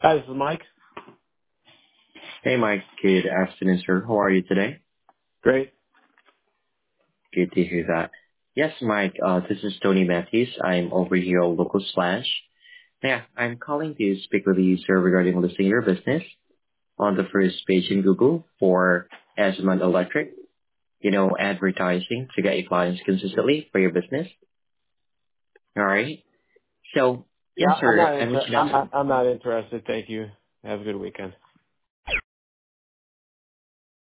Hi, this is Mike. Hey, Mike. Good afternoon, sir. How are you today? Great. Good to hear that. Yes, Mike. This is Tony Matthews. I'm over here on Local Slash. Yeah, I'm calling to speak with you, sir, regarding listing your business on the first page in Google for Asmund Electric. Advertising to get your clients consistently for your business. All right. So, Yeah, yes, I'm sir. not I'm inter- reaching I'm out. not I'm not interested. Thank you. Have a good weekend.